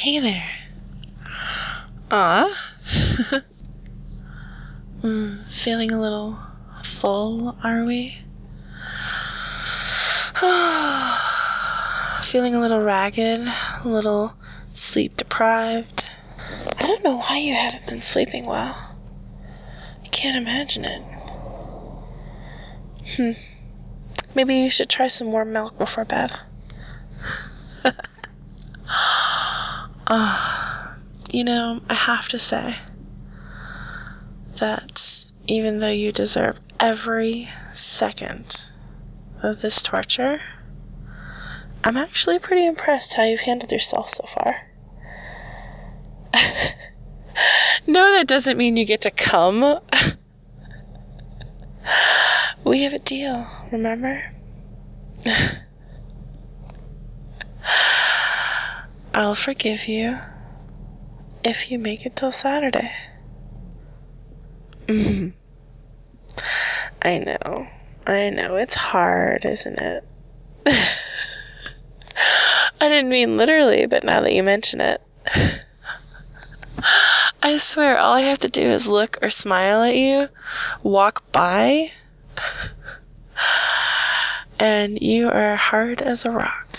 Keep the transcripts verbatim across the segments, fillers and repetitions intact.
Hey there. Aw. mm, feeling a little full, are we? Feeling a little ragged, a little sleep deprived. I don't know why you haven't been sleeping well. I can't imagine it. Hmm. Maybe you should try some warm milk before bed. uh, you know, I have to say that even though you deserve every second of this torture, I'm actually pretty impressed how you've handled yourself so far. No, that doesn't mean you get to come. We have a deal, remember? I'll forgive you if you make it till Saturday. I know. I know. It's hard, isn't it? I didn't mean literally, but now that you mention it. I swear, all I have to do is look or smile at you, walk by, and you are hard as a rock.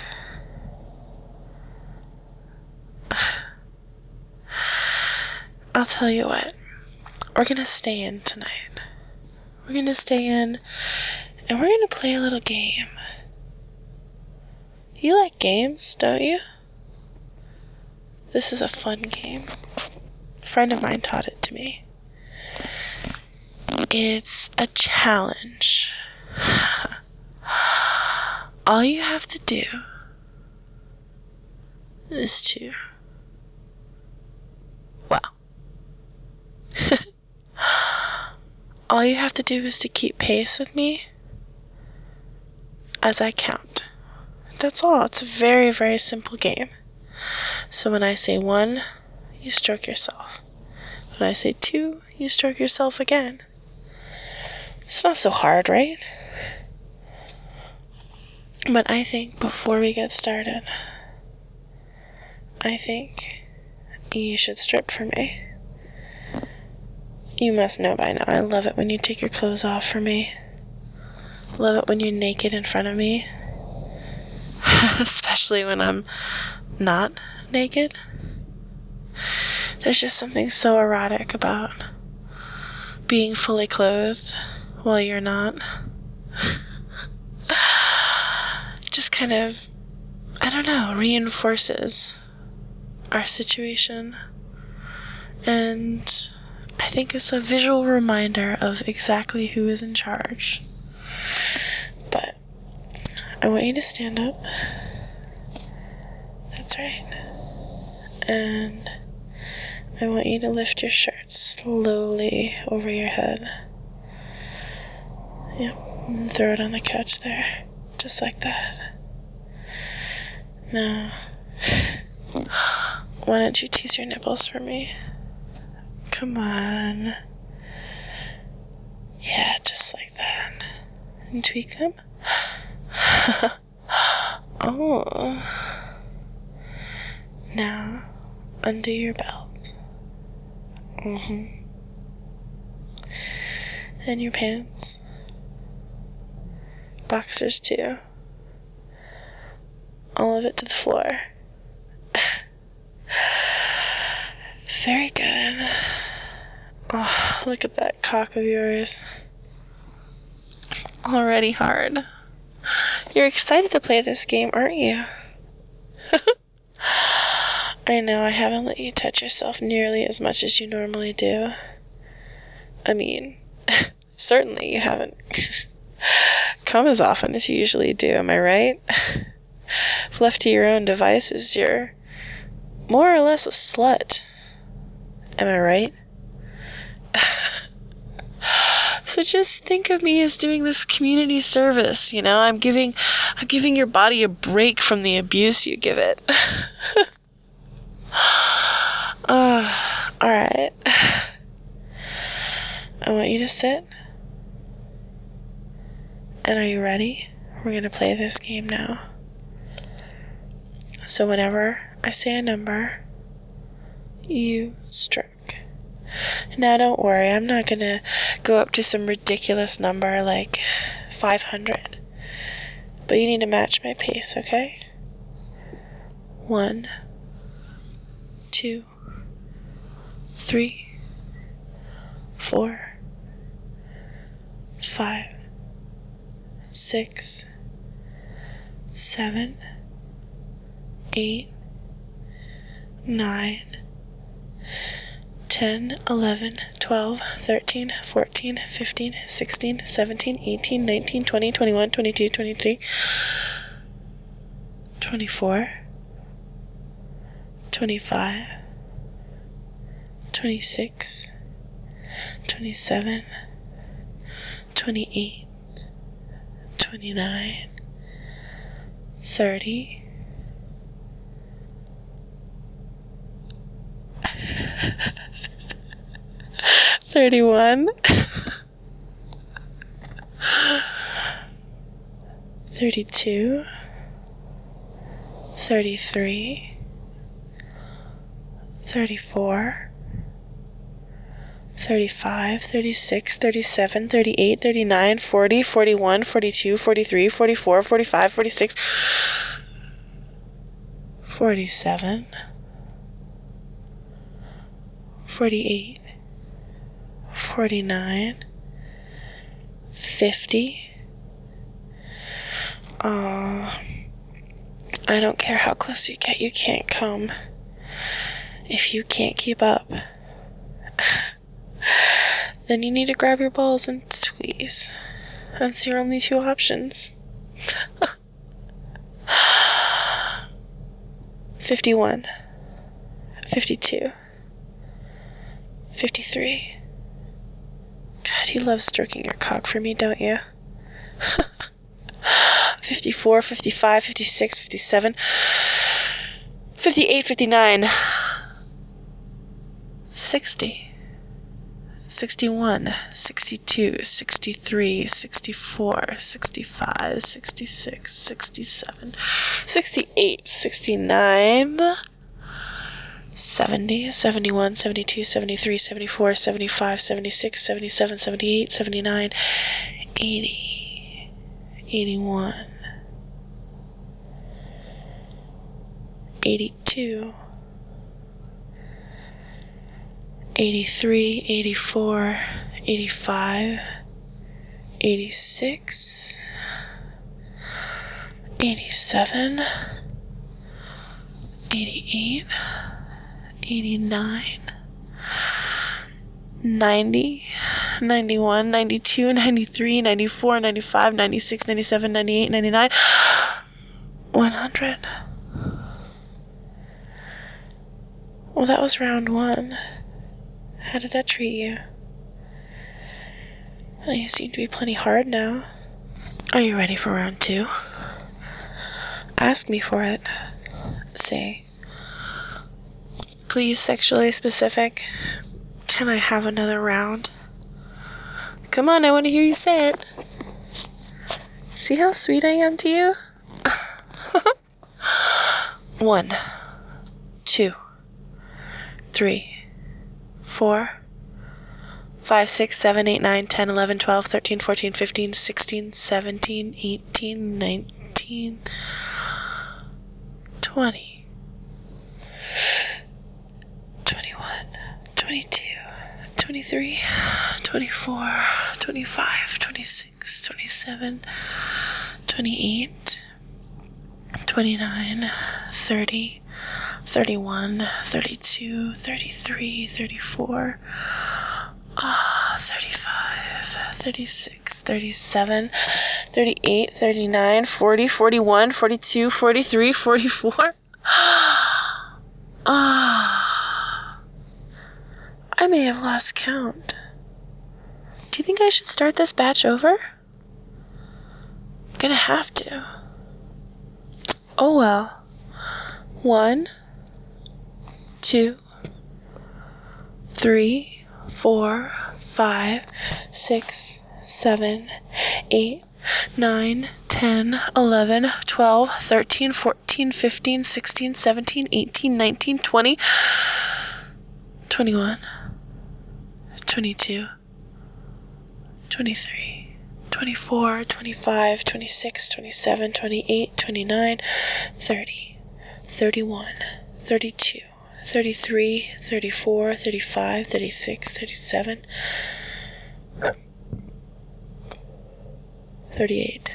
I'll tell you what. We're gonna stay in tonight. We're gonna stay in, and we're gonna play a little game. You like games, don't you? This is a fun game. A friend of mine taught it to me. It's a challenge. All you have to do is to, well, all you have to do is to keep pace with me as I count. That's all. It's a very, very simple game. So when I say one, you stroke yourself. When I say two, you stroke yourself again. It's not so hard, right? But I think before we get started, I think you should strip for me. You must know by now, I love it when you take your clothes off for me. Love it when you're naked in front of me. Especially when I'm not naked. There's just something so erotic about being fully clothed while you're not. Just kind of, I don't know, reinforces our situation. And I think it's a visual reminder of exactly who is in charge. But I want you to stand up. That's right. And I want you to lift your shirt slowly over your head. Yep, and throw it on the couch there. Just like that. Now, why don't you tease your nipples for me? Come on. Yeah, just like that. And tweak them. Oh. Now, undo your belt. Mm-hmm. And your pants. Boxers too. All of it to the floor. Very good. Oh, look at that cock of yours. Already hard. You're excited to play this game, aren't you? I know I haven't let you touch yourself nearly as much as you normally do. I mean, certainly you haven't come as often as you usually do, am I right? If left to your own devices, you're more or less a slut. Am I right? So just think of me as doing this community service, you know? I'm giving I'm giving your body a break from the abuse you give it. uh, alright. I want you to sit. And are you ready? We're going to play this game now. So whenever I say a number, you struck. Now don't worry, I'm not gonna go up to some ridiculous number like five hundred. But you need to match my pace, okay? One, two, three, four, five, six, seven, eight, nine, ten, eleven, twelve, thirteen, fourteen, fifteen, sixteen, seventeen, eighteen, nineteen, twenty, twenty-one, twenty-two, twenty-three, twenty-four, twenty-five, twenty-six, twenty-seven, twenty-eight, twenty-nine, thirty, thirty-one, thirty-two, thirty-three, thirty-four, thirty-five, thirty-six, thirty-seven, thirty-eight, thirty-nine, forty, forty-one, forty-two, forty-three, forty-four, forty-five, forty-six, forty-seven, forty-eight, forty-nine, fifty. Uh, I don't care how close you get, you can't come if you can't keep up. Then you need to grab your balls and squeeze. That's your only two options. fifty-one, fifty-two, fifty-three. God, you love stroking your cock for me, don't you? fifty-four, fifty-five, fifty-six, fifty-seven, fifty-eight, fifty-nine, sixty, sixty-one, sixty-two, sixty-three, sixty-four, sixty-five, sixty-six, sixty-seven, sixty-eight, sixty-nine, seventy, seventy-one, seventy-two, seventy-three, seventy-four, seventy-five, seventy-six, seventy-seven, seventy-eight, seventy-nine, eighty, eighty-one, eighty-two, eighty-three, eighty-four, eighty-five, eighty-six, eighty-seven, eighty-eight, eighty-nine, ninety, ninety-one, ninety-two, ninety-three, ninety-four, ninety-five, ninety-six, ninety-seven, ninety-eight, ninety-nine, one hundred. Well, that was round one. How did that treat you? Well, you seem to be plenty hard now. Are you ready for round two? Ask me for it. Say, please, sexually specific, can I have another round? Come on, I want to hear you say it. See how sweet I am to you? One, two, three, four, five, six, seven, eight, nine, ten, eleven, twelve, thirteen, fourteen, fifteen, sixteen, seventeen, eighteen, nineteen, twenty, twenty-one, twenty-two, twenty-three, twenty-four, twenty-five, twenty-six, twenty-seven, twenty-eight, twenty-nine, thirty, thirty-one, thirty-two, thirty-three, thirty-four, ah, thirty-five, thirty-six, thirty-seven, thirty-eight, thirty-nine, forty, forty-one, forty-two, forty-three, forty-four. Ah, I may have lost count. Do you think I should start this batch over? I'm gonna have to. Oh well. One, two, three, four, five, six, seven, eight, nine, ten, eleven, twelve, thirteen, fourteen, fifteen, sixteen, seventeen, eighteen, nineteen, twenty, twenty-one, twenty-two, twenty-three, twenty-four, twenty-five, twenty-six, twenty-seven, twenty-eight, twenty-nine, thirty, thirty-one, thirty-two, thirty-three, thirty-four, thirty-five, thirty-six, thirty-seven, thirty-eight,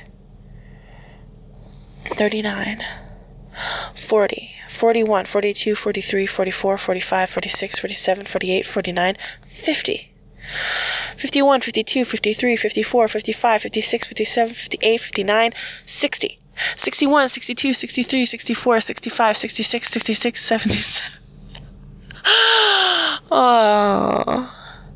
thirty-nine, forty, forty-one, forty-two, forty-three, forty-four, forty-five, forty-six, forty-seven, forty-eight, forty-nine, fifty. fifty-one, fifty-two, fifty-three, fifty-four, fifty-five, fifty-six, fifty-seven, fifty-eight, fifty-nine, sixty. sixty-one, sixty-two, sixty-three, sixty-four, sixty-five, sixty-six, sixty-six, seventy-seven. Oh.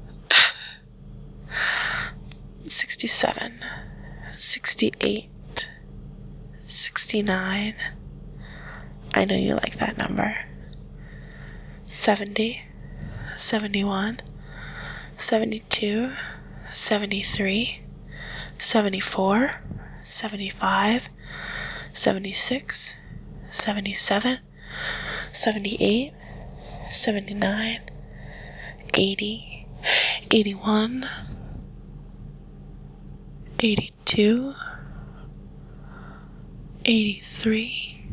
sixty-seven, sixty-eight, sixty-nine. I know you like that number. seventy, seventy-one, seventy-two, seventy-three, seventy-four, seventy-five, seventy-six, seventy-seven, seventy-eight, seventy-nine, eighty, eighty-one, eighty-two, eighty-three,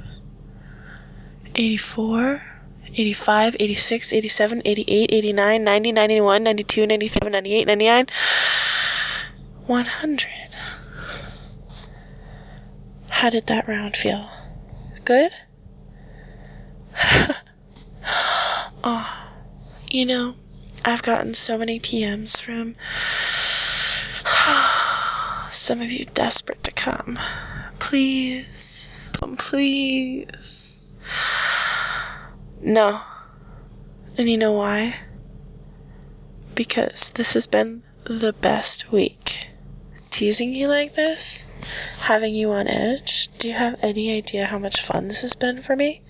eighty-four, eighty-five, eighty-six, eighty-seven, eighty-eight, eighty-nine, ninety, ninety-one, ninety-two, ninety-seven, ninety-eight, ninety-nine, one hundred. How did that round feel? Good? Oh, you know, I've gotten so many P Ms from some of you desperate to come. Please, please. No. And you know why? Because this has been the best week. Teasing you like this? Having you on edge? Do you have any idea how much fun this has been for me?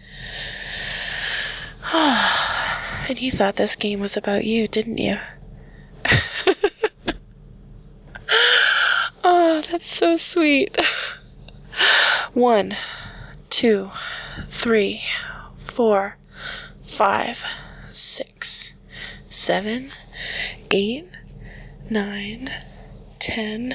And you thought this game was about you, didn't you? Oh, that's so sweet. One, two, three, four, five, six, seven, eight, nine, ten,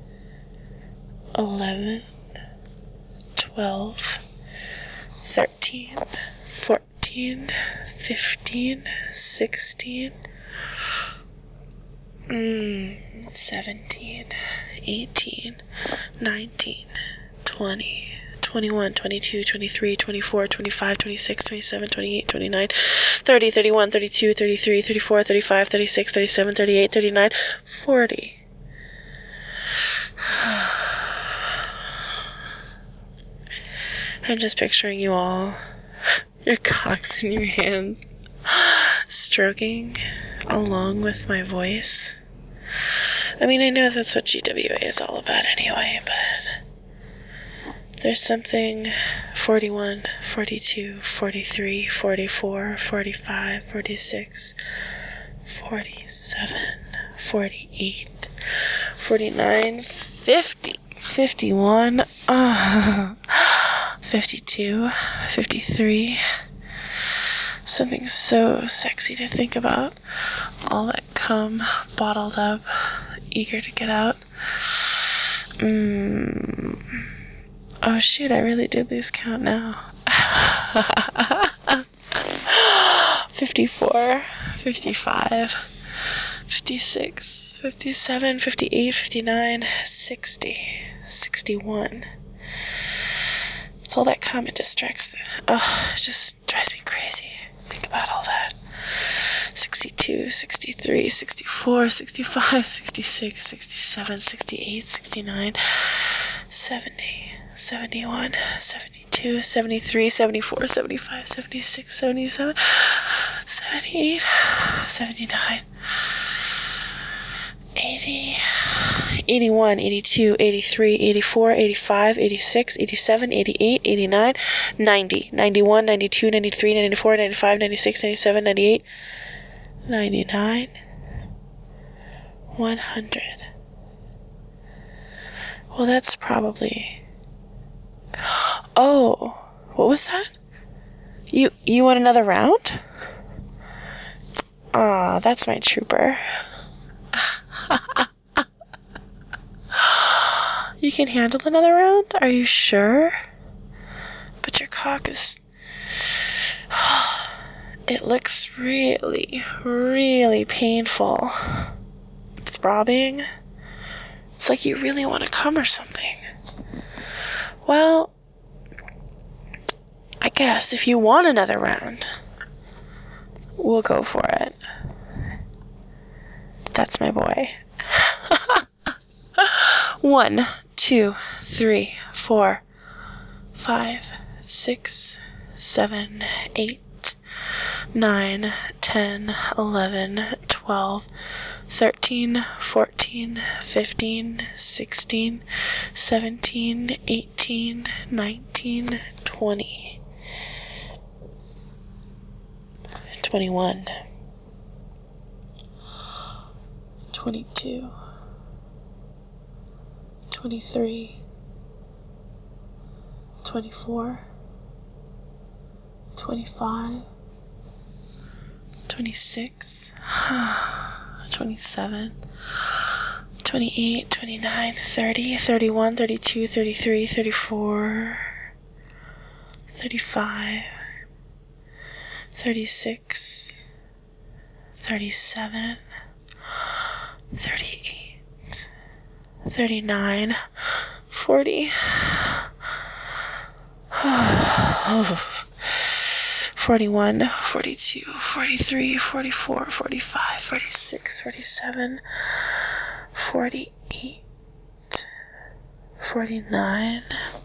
eleven, twelve, thirteen, fourteen, fifteen, sixteen, mm, seventeen, eighteen, nineteen, twenty, twenty-one, twenty-two, twenty-three, twenty-four, twenty-five, twenty-six, twenty-seven, twenty-eight, twenty-nine, thirty, thirty-one, thirty-two, thirty-three, thirty-four, thirty-five, thirty-six, thirty-seven, thirty-eight, thirty-nine, forty. I'm just picturing you all, your cocks in your hands, stroking along with my voice. I mean, I know that's what G W A is all about anyway, but there's something forty-one, forty-two, forty-three, forty-four, forty-five, forty-six, forty-seven, forty-eight, forty-nine, fifty, fifty-one, uh, fifty-two, fifty-three. Something so sexy to think about. All that cum bottled up, eager to get out. Mmm. Oh shoot, I really did lose count now. fifty-four, fifty-five, fifty-six, fifty-seven, fifty-eight, fifty-nine, sixty, sixty-one. It's all that cum, it distracts. Oh, it just drives me crazy. Think about all that. sixty-two, sixty-three, sixty-four, sixty-five, sixty-six, sixty-seven, sixty-eight, sixty-nine, seventy, seventy-one, seventy-two, seventy-three, seventy-four, seventy-five, seventy-six, seventy-seven, seventy-eight, seventy-nine, eighty, eighty-one, eighty-two, eighty-three, eighty-four, eighty-five, eighty-six, eighty-seven, eighty-eight, eighty-nine, ninety, ninety-one, ninety-two, ninety-three, ninety-four, ninety-five, ninety-six, ninety-seven, ninety-eight, ninety-nine, one hundred. Well, that's probably... Oh, what was that? You you want another round? Aw, that's my trooper. You can handle another round? Are you sure? But your cock is... It looks really, really painful. Throbbing. It's like you really want to come or something. Well, I guess if you want another round, we'll go for it. That's my boy. One, two, three, four, five, six, seven, eight, nine, ten, eleven, twelve, thirteen, fourteen, fifteen, sixteen, seventeen, eighteen, nineteen, twenty, twenty-one, twenty-two, twenty-three, twenty-four, twenty-five, twenty-six, twenty-seven, twenty-eight, twenty-nine, thirty, thirty-one, thirty-two, thirty-three, thirty-four, thirty-five, thirty-six, thirty-seven, thirty-eight, thirty-nine, forty, forty-one, forty-two, forty-three, forty-four, forty-five, forty-six, forty-seven, forty-eight, forty-nine,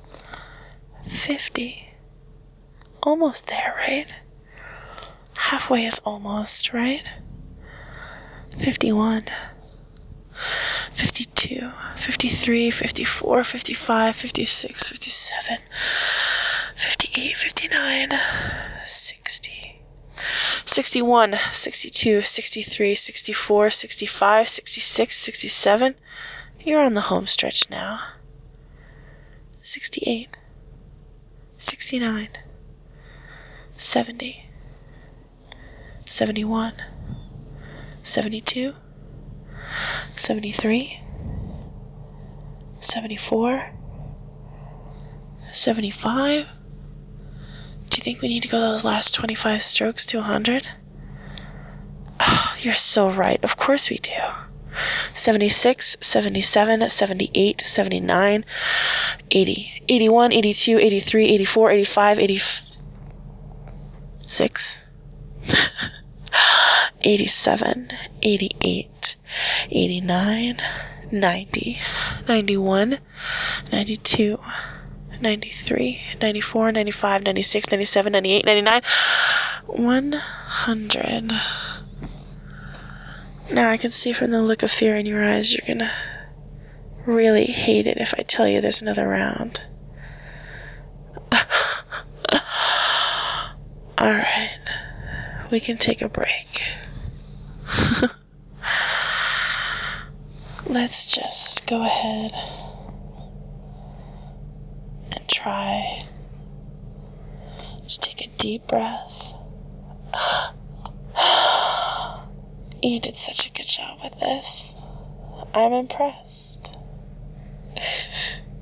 fifty. Almost there, right? Halfway is almost, right? fifty-one, fifty-two, fifty-three, fifty-four, fifty-five, fifty-six, fifty-seven, fifty-eight, fifty-nine, sixty, sixty-one, sixty-two, sixty-three, sixty-four, sixty-five, sixty-six, sixty-seven. You're on the home stretch now. sixty-eight, sixty-nine, seventy, seventy-one, seventy-two, seventy-three, seventy-four, seventy-five. Do you think we need to go those last twenty-five strokes to one hundred? Oh, you're so right. Of course we do. seventy-six, seventy-seven, seventy-eight, seventy-nine, eighty, eighty-one, eighty-two, eighty-three, eighty-four, eighty-five, eighty-six, eighty-seven, eighty-eight, eighty-nine, ninety, ninety-one, ninety-two, ninety-three, ninety-four, ninety-five, ninety-six, ninety-seven, ninety-eight, ninety-nine, one hundred. Now I can see from the look of fear in your eyes you're gonna really hate it if I tell you there's another round. Alright, we can take a break. Let's just go ahead and try. Just take a deep breath. You did such a good job with this. I'm impressed.